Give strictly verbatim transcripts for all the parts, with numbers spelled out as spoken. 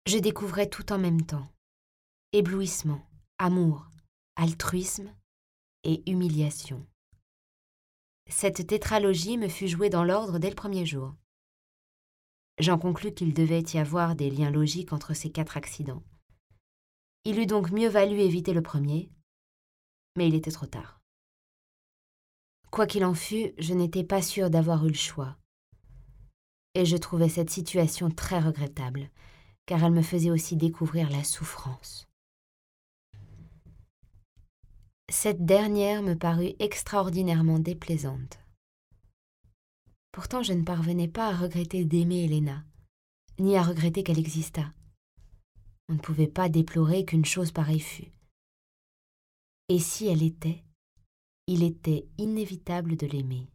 Je découvrais tout en même temps. Éblouissement, amour, altruisme et humiliation. Cette tétralogie me fut jouée dans l'ordre dès le premier jour. J'en conclus qu'il devait y avoir des liens logiques entre ces quatre accidents. Il eût donc mieux valu éviter le premier, mais il était trop tard. Quoi qu'il en fût, je n'étais pas sûre d'avoir eu le choix. Et je trouvais cette situation très regrettable, car elle me faisait aussi découvrir la souffrance. Cette dernière me parut extraordinairement déplaisante. Pourtant, je ne parvenais pas à regretter d'aimer Helena, ni à regretter qu'elle existât. On ne pouvait pas déplorer qu'une chose pareille fût. Et si elle était, il était inévitable de l'aimer.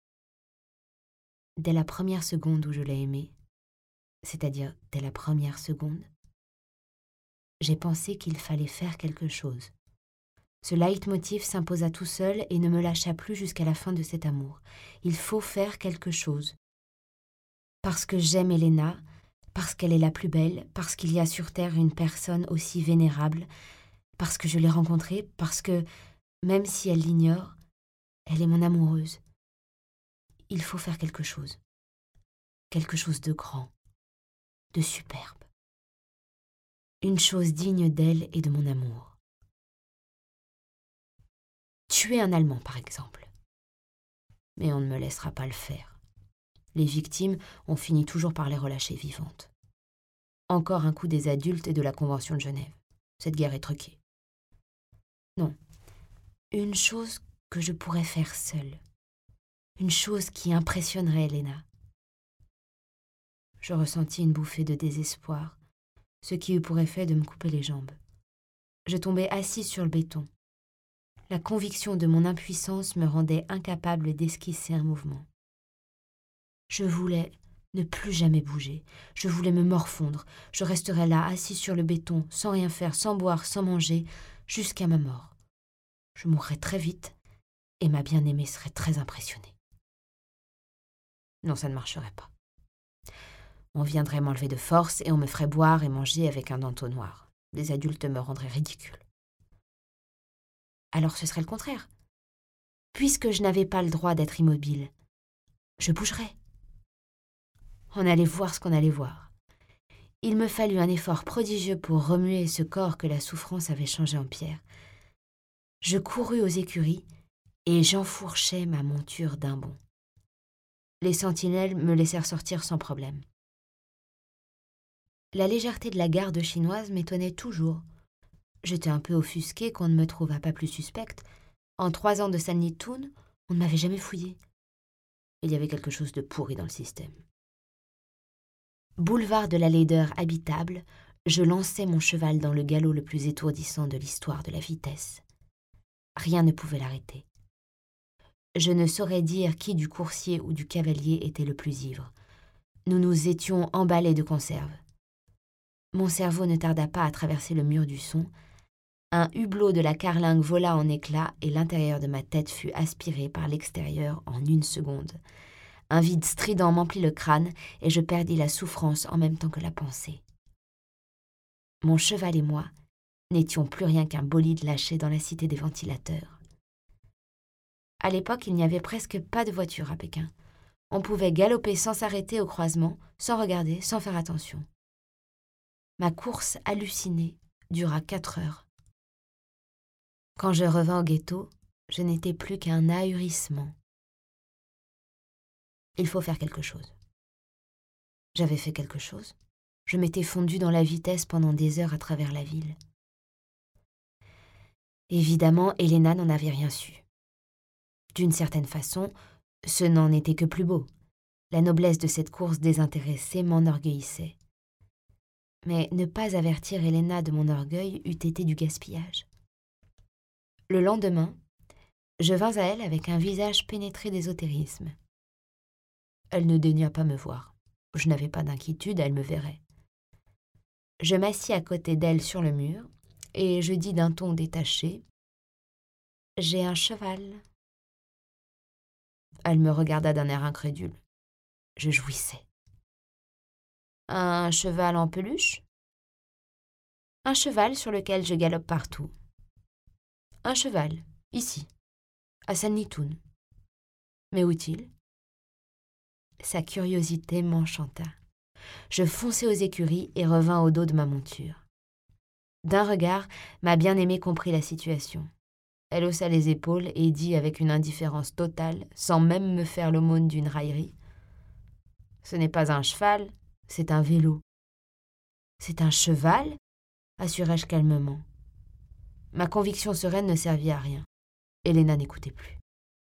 Dès la première seconde où je l'ai aimée, c'est-à-dire dès la première seconde, j'ai pensé qu'il fallait faire quelque chose. Ce leitmotiv s'imposa tout seul et ne me lâcha plus jusqu'à la fin de cet amour. Il faut faire quelque chose. Parce que j'aime Helena, parce qu'elle est la plus belle, parce qu'il y a sur terre une personne aussi vénérable, parce que je l'ai rencontrée, parce que, même si elle l'ignore, elle est mon amoureuse. Il faut faire quelque chose. Quelque chose de grand, de superbe. Une chose digne d'elle et de mon amour. Tuer un Allemand, par exemple. Mais on ne me laissera pas le faire. Les victimes, on finit toujours par les relâcher vivantes. Encore un coup des adultes et de la Convention de Genève. Cette guerre est truquée. Non. Une chose que je pourrais faire seule. Une chose qui impressionnerait Helena. Je ressentis une bouffée de désespoir, ce qui eut pour effet de me couper les jambes. Je tombai assise sur le béton. La conviction de mon impuissance me rendait incapable d'esquisser un mouvement. Je voulais ne plus jamais bouger. Je voulais me morfondre. Je resterais là, assis sur le béton, sans rien faire, sans boire, sans manger, jusqu'à ma mort. Je mourrais très vite, et ma bien-aimée serait très impressionnée. Non, ça ne marcherait pas. On viendrait m'enlever de force, et on me ferait boire et manger avec un entonnoir. Les adultes me rendraient ridicule. Alors ce serait le contraire. Puisque je n'avais pas le droit d'être immobile, je bougerais. On allait voir ce qu'on allait voir. Il me fallut un effort prodigieux pour remuer ce corps que la souffrance avait changé en pierre. Je courus aux écuries et j'enfourchai ma monture d'un bond. Les sentinelles me laissèrent sortir sans problème. La légèreté de la garde chinoise m'étonnait toujours. J'étais un peu offusquée qu'on ne me trouvât pas plus suspecte. En trois ans de Sanlitun, on ne m'avait jamais fouillée. Il y avait quelque chose de pourri dans le système. Boulevard de la laideur habitable, je lançai mon cheval dans le galop le plus étourdissant de l'histoire de la vitesse. Rien ne pouvait l'arrêter. Je ne saurais dire qui du coursier ou du cavalier était le plus ivre. Nous nous étions emballés de conserve. Mon cerveau ne tarda pas à traverser le mur du son. Un hublot de la carlingue vola en éclats et l'intérieur de ma tête fut aspiré par l'extérieur en une seconde. Un vide strident m'emplit le crâne et je perdis la souffrance en même temps que la pensée. Mon cheval et moi n'étions plus rien qu'un bolide lâché dans la cité des ventilateurs. À l'époque, il n'y avait presque pas de voiture à Pékin. On pouvait galoper sans s'arrêter au croisement, sans regarder, sans faire attention. Ma course hallucinée dura quatre heures. Quand je revins au ghetto, je n'étais plus qu'un ahurissement. Il faut faire quelque chose. J'avais fait quelque chose. Je m'étais fondue dans la vitesse pendant des heures à travers la ville. Évidemment, Helena n'en avait rien su. D'une certaine façon, ce n'en était que plus beau. La noblesse de cette course désintéressée m'enorgueillissait. Mais ne pas avertir Helena de mon orgueil eût été du gaspillage. Le lendemain, je vins à elle avec un visage pénétré d'ésotérisme. Elle ne daigna pas me voir. Je n'avais pas d'inquiétude, elle me verrait. Je m'assis à côté d'elle sur le mur, et je dis d'un ton détaché « J'ai un cheval. » Elle me regarda d'un air incrédule. Je jouissais. « Un cheval en peluche ?» Un cheval sur lequel je galope partout. Un cheval, ici, à Sanlitun. Mais où est-il ? Sa curiosité m'enchanta. Je fonçai aux écuries et revins au dos de ma monture. D'un regard, ma bien-aimée comprit la situation. Elle haussa les épaules et dit avec une indifférence totale, sans même me faire l'aumône d'une raillerie, « Ce n'est pas un cheval, c'est un vélo. »« C'est un cheval ?» assurai-je calmement. Ma conviction sereine ne servit à rien. Elena n'écoutait plus.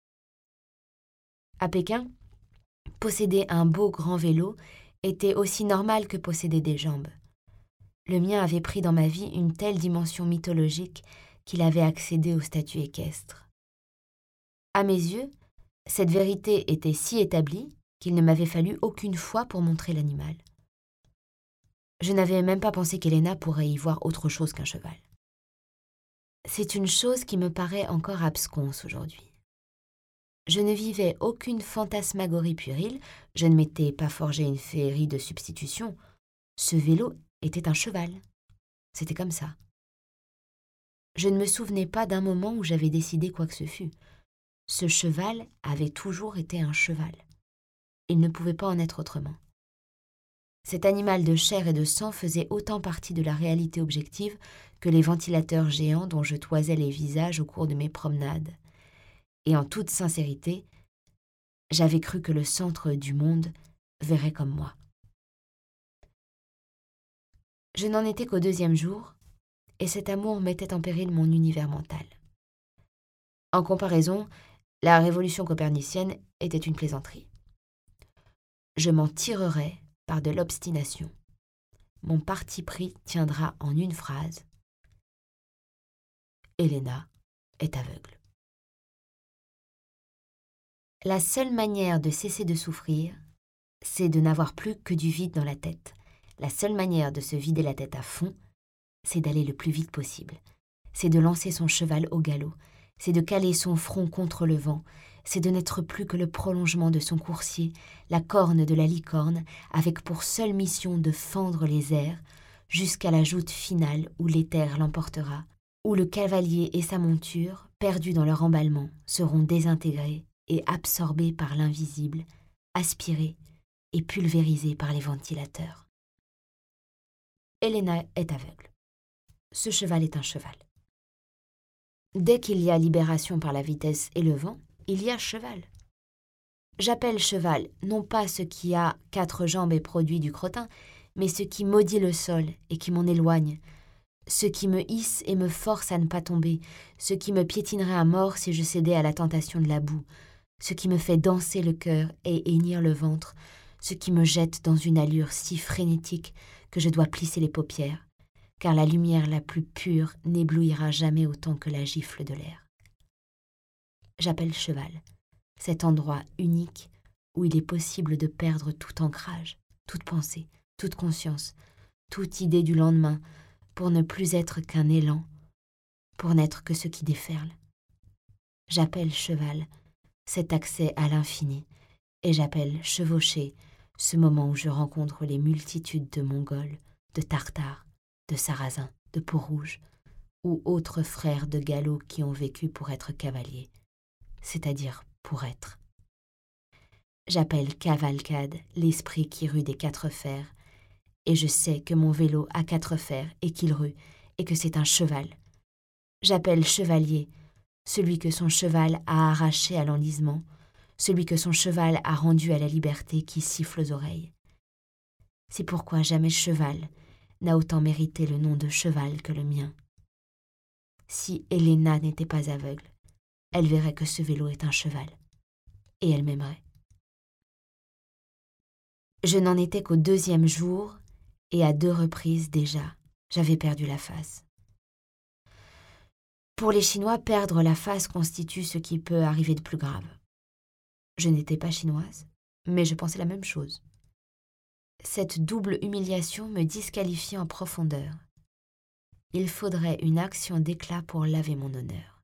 À Pékin, posséder un beau grand vélo était aussi normal que posséder des jambes. Le mien avait pris dans ma vie une telle dimension mythologique qu'il avait accédé au statut équestre. À mes yeux, cette vérité était si établie qu'il ne m'avait fallu aucune foi pour montrer l'animal. Je n'avais même pas pensé qu'Elena pourrait y voir autre chose qu'un cheval. C'est une chose qui me paraît encore absconse aujourd'hui. Je ne vivais aucune fantasmagorie puérile, je ne m'étais pas forgé une féerie de substitution. Ce vélo était un cheval. C'était comme ça. Je ne me souvenais pas d'un moment où j'avais décidé quoi que ce fût. Ce cheval avait toujours été un cheval. Il ne pouvait pas en être autrement. Cet animal de chair et de sang faisait autant partie de la réalité objective que les ventilateurs géants dont je toisais les visages au cours de mes promenades. Et en toute sincérité, j'avais cru que le centre du monde verrait comme moi. Je n'en étais qu'au deuxième jour, et cet amour mettait en péril mon univers mental. En comparaison, la révolution copernicienne était une plaisanterie. Je m'en tirerai par de l'obstination. Mon parti pris tiendra en une phrase. Elena est aveugle. La seule manière de cesser de souffrir, c'est de n'avoir plus que du vide dans la tête. La seule manière de se vider la tête à fond, c'est d'aller le plus vite possible. C'est de lancer son cheval au galop. C'est de caler son front contre le vent. C'est de n'être plus que le prolongement de son coursier, la corne de la licorne, avec pour seule mission de fendre les airs jusqu'à la joute finale où l'éther l'emportera, où le cavalier et sa monture, perdus dans leur emballement, seront désintégrés et absorbés par l'invisible, aspirés et pulvérisés par les ventilateurs. Elena est aveugle. Ce cheval est un cheval. Dès qu'il y a libération par la vitesse et le vent, il y a cheval. J'appelle cheval non pas ce qui a quatre jambes et produit du crottin, mais ce qui maudit le sol et qui m'en éloigne, ce qui me hisse et me force à ne pas tomber, ce qui me piétinerait à mort si je cédais à la tentation de la boue, ce qui me fait danser le cœur et hennir le ventre, ce qui me jette dans une allure si frénétique que je dois plisser les paupières, car la lumière la plus pure n'éblouira jamais autant que la gifle de l'air. J'appelle cheval, cet endroit unique où il est possible de perdre tout ancrage, toute pensée, toute conscience, toute idée du lendemain, pour ne plus être qu'un élan, pour n'être que ce qui déferle. J'appelle cheval, cet accès à l'infini, et j'appelle chevaucher ce moment où je rencontre les multitudes de Mongols, de Tartares, de Sarrasins, de Peaux-Rouges, ou autres frères de galop qui ont vécu pour être cavaliers, c'est-à-dire pour être. J'appelle cavalcade l'esprit qui rue des quatre fers, et je sais que mon vélo a quatre fers et qu'il rue, et que c'est un cheval. J'appelle chevalier celui que son cheval a arraché à l'enlisement, celui que son cheval a rendu à la liberté qui siffle aux oreilles. C'est pourquoi jamais cheval n'a autant mérité le nom de cheval que le mien. Si Elena n'était pas aveugle, elle verrait que ce vélo est un cheval, et elle m'aimerait. Je n'en étais qu'au deuxième jour, et à deux reprises déjà, j'avais perdu la face. Pour les Chinois, perdre la face constitue ce qui peut arriver de plus grave. Je n'étais pas chinoise, mais je pensais la même chose. Cette double humiliation me disqualifiait en profondeur. Il faudrait une action d'éclat pour laver mon honneur.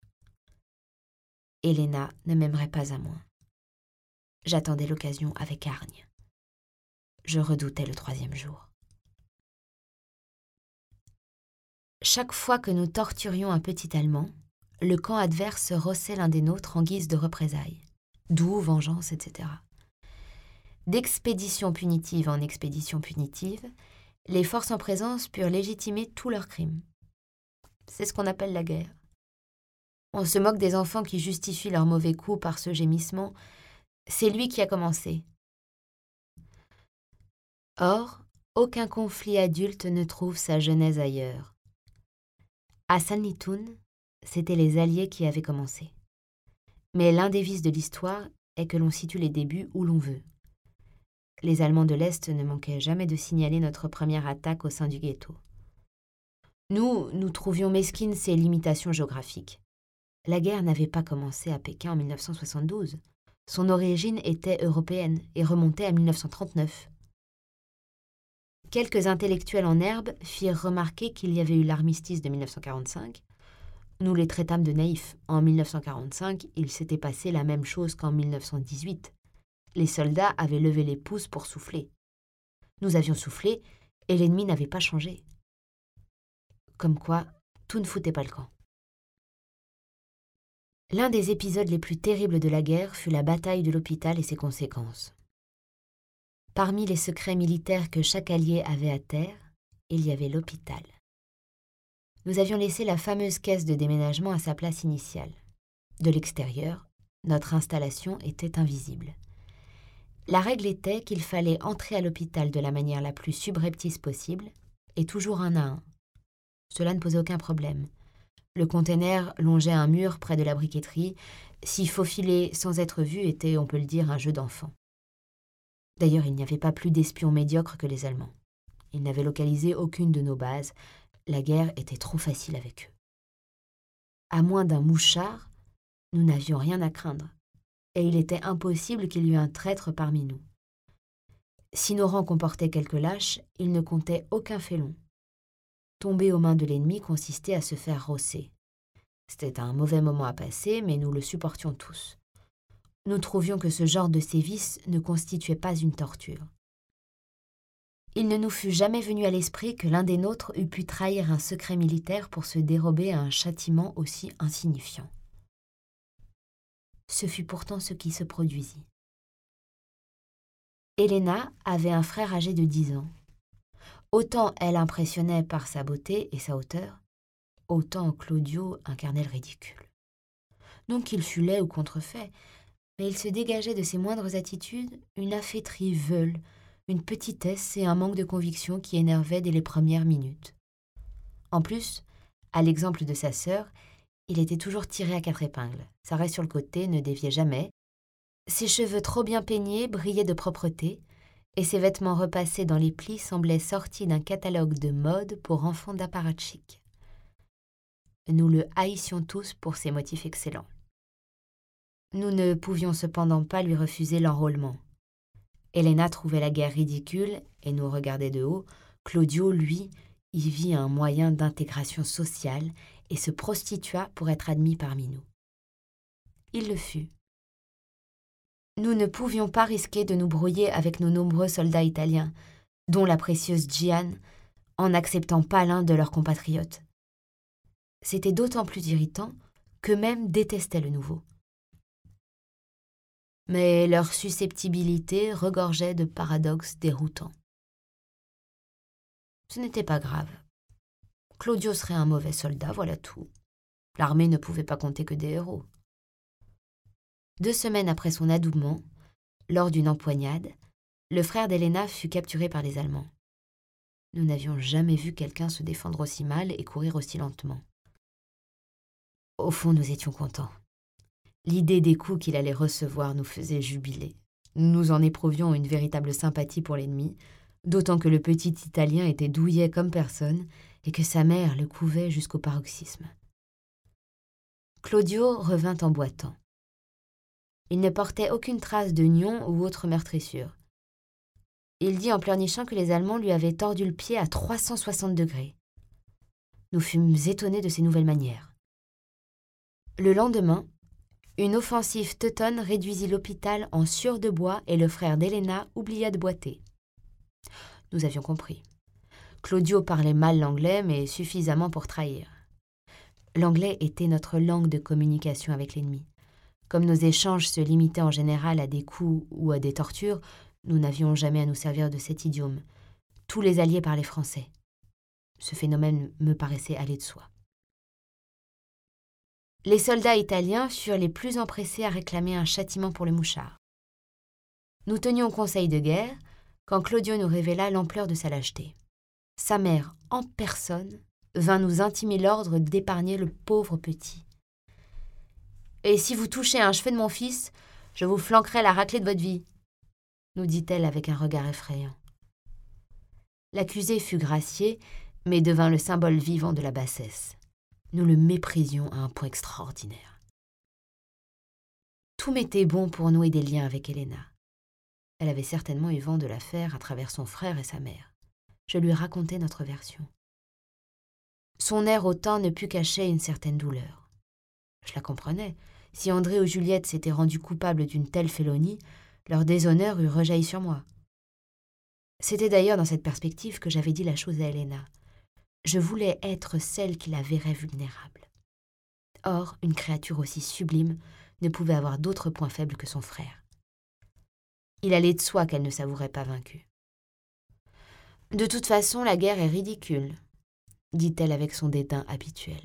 Elena ne m'aimerait pas à moins. J'attendais l'occasion avec hargne. Je redoutais le troisième jour. Chaque fois que nous torturions un petit Allemand, le camp adverse rossait l'un des nôtres en guise de représailles. D'où vengeance, et cetera. D'expédition punitive en expédition punitive, les forces en présence purent légitimer tous leurs crimes. C'est ce qu'on appelle la guerre. On se moque des enfants qui justifient leurs mauvais coups par ce gémissement. C'est lui qui a commencé. Or, aucun conflit adulte ne trouve sa genèse ailleurs. À Sanlitun, c'étaient les Alliés qui avaient commencé. Mais l'un des vices de l'histoire est que l'on situe les débuts où l'on veut. Les Allemands de l'Est ne manquaient jamais de signaler notre première attaque au sein du ghetto. Nous, nous trouvions mesquines ces limitations géographiques. La guerre n'avait pas commencé à Pékin en mille neuf cent soixante-douze. Son origine était européenne et remontait à mille neuf cent trente-neuf. Quelques intellectuels en herbe firent remarquer qu'il y avait eu l'armistice de mille neuf cent quarante-cinq. Nous les traitâmes de naïfs. En mille neuf cent quarante-cinq, il s'était passé la même chose qu'en mille neuf cent dix-huit. Les soldats avaient levé les pouces pour souffler. Nous avions soufflé et l'ennemi n'avait pas changé. Comme quoi, tout ne foutait pas le camp. L'un des épisodes les plus terribles de la guerre fut la bataille de l'hôpital et ses conséquences. Parmi les secrets militaires que chaque allié avait à terre, il y avait l'hôpital. Nous avions laissé la fameuse caisse de déménagement à sa place initiale. De l'extérieur, notre installation était invisible. La règle était qu'il fallait entrer à l'hôpital de la manière la plus subreptice possible, et toujours un à un. Cela ne posait aucun problème. Le container longeait un mur près de la briqueterie. S'y faufiler sans être vu était, on peut le dire, un jeu d'enfant. D'ailleurs, il n'y avait pas plus d'espions médiocres que les Allemands. Ils n'avaient localisé aucune de nos bases. La guerre était trop facile avec eux. À moins d'un mouchard, nous n'avions rien à craindre, et il était impossible qu'il y eût un traître parmi nous. Si nos rangs comportaient quelques lâches, ils ne comptaient aucun félon. Tomber aux mains de l'ennemi consistait à se faire rosser. C'était un mauvais moment à passer, mais nous le supportions tous. Nous trouvions que ce genre de sévices ne constituait pas une torture. Il ne nous fut jamais venu à l'esprit que l'un des nôtres eût pu trahir un secret militaire pour se dérober à un châtiment aussi insignifiant. Ce fut pourtant ce qui se produisit. Helena avait un frère âgé de dix ans. Autant elle impressionnait par sa beauté et sa hauteur, autant Claudio incarnait le ridicule. Non qu'il fût laid ou contrefait, mais il se dégageait de ses moindres attitudes une affaîtrie veule, une petitesse et un manque de conviction qui énervaient dès les premières minutes. En plus, à l'exemple de sa sœur, il était toujours tiré à quatre épingles. Sa raie sur le côté ne déviait jamais. Ses cheveux trop bien peignés brillaient de propreté, et ses vêtements repassés dans les plis semblaient sortis d'un catalogue de mode pour enfants d'apparatchik. Nous le haïssions tous pour ses motifs excellents. Nous ne pouvions cependant pas lui refuser l'enrôlement. Helena trouvait la guerre ridicule et nous regardait de haut. Claudio, lui, y vit un moyen d'intégration sociale et se prostitua pour être admis parmi nous. Il le fut. Nous ne pouvions pas risquer de nous brouiller avec nos nombreux soldats italiens, dont la précieuse Gian, en n'acceptant pas l'un de leurs compatriotes. C'était d'autant plus irritant qu'eux-mêmes détestaient le nouveau. Mais leur susceptibilité regorgeait de paradoxes déroutants. Ce n'était pas grave. Claudio serait un mauvais soldat, voilà tout. L'armée ne pouvait pas compter que des héros. Deux semaines après son adoubement, lors d'une empoignade, le frère d'Helena fut capturé par les Allemands. Nous n'avions jamais vu quelqu'un se défendre aussi mal et courir aussi lentement. Au fond, nous étions contents. L'idée des coups qu'il allait recevoir nous faisait jubiler. Nous en éprouvions une véritable sympathie pour l'ennemi, d'autant que le petit Italien était douillet comme personne et que sa mère le couvait jusqu'au paroxysme. Claudio revint en boitant. Il ne portait aucune trace de nion ou autre meurtrissure. Il dit en pleurnichant que les Allemands lui avaient tordu le pied à trois cent soixante degrés. Nous fûmes étonnés de ces nouvelles manières. Le lendemain, une offensive teutonne réduisit l'hôpital en sciure de bois et le frère d'Helena oublia de boiter. Nous avions compris. Claudio parlait mal l'anglais, mais suffisamment pour trahir. L'anglais était notre langue de communication avec l'ennemi. Comme nos échanges se limitaient en général à des coups ou à des tortures, nous n'avions jamais à nous servir de cet idiome. Tous les alliés parlaient français. Ce phénomène me paraissait aller de soi. Les soldats italiens furent les plus empressés à réclamer un châtiment pour le mouchard. Nous tenions conseil de guerre quand Claudio nous révéla l'ampleur de sa lâcheté. Sa mère, en personne, vint nous intimer l'ordre d'épargner le pauvre petit. « Et si vous touchez un cheveu de mon fils, je vous flanquerai la raclée de votre vie », nous dit-elle avec un regard effrayant. L'accusé fut gracié, mais devint le symbole vivant de la bassesse. Nous le méprisions à un point extraordinaire. Tout m'était bon pour nouer des liens avec Helena. Elle avait certainement eu vent de l'affaire à travers son frère et sa mère. Je lui racontai notre version. Son air hautain ne put cacher une certaine douleur. Je la comprenais. Si André ou Juliette s'étaient rendus coupables d'une telle félonie, leur déshonneur eût rejailli sur moi. C'était d'ailleurs dans cette perspective que j'avais dit la chose à Helena. Je voulais être celle qui la verrait vulnérable. Or, une créature aussi sublime ne pouvait avoir d'autre point faible que son frère. Il allait de soi qu'elle ne s'avouerait pas vaincue. « De toute façon, la guerre est ridicule », dit-elle avec son dédain habituel.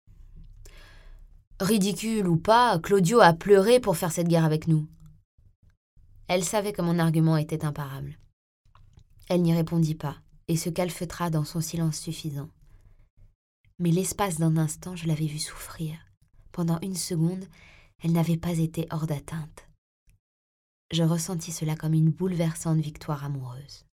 « Ridicule ou pas, Claudio a pleuré pour faire cette guerre avec nous. » Elle savait que mon argument était imparable. Elle n'y répondit pas et se calfeutra dans son silence suffisant. Mais l'espace d'un instant, je l'avais vue souffrir. Pendant une seconde, elle n'avait pas été hors d'atteinte. Je ressentis cela comme une bouleversante victoire amoureuse.